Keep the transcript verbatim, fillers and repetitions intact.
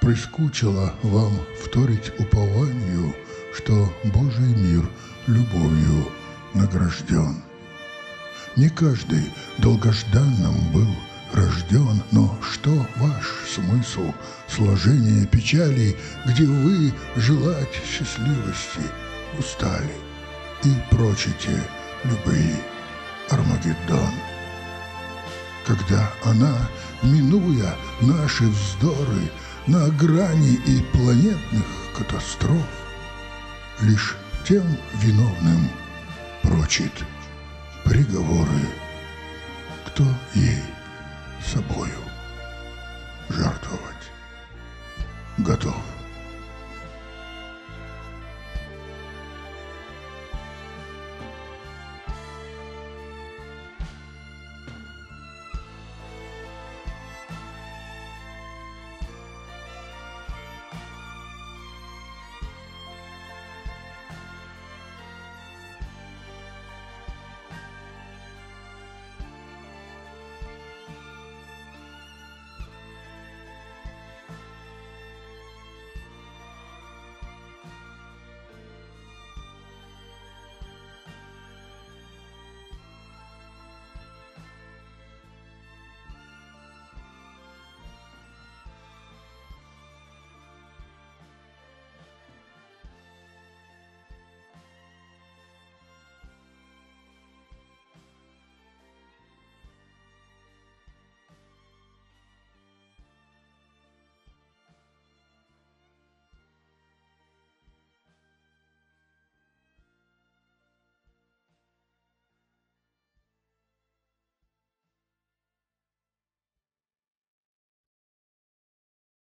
прискучило вам вторить упованию, что Божий мир любовью награжден. Не каждый долгожданным был рожден, но что ваш смысл сложения печалей, где вы желать счастливости устали и прочите любви Армагеддон? Когда она, минуя наши вздоры на грани и планетных катастроф, лишь тем виновным прочит приговоры, кто ей собою жертвовать готов.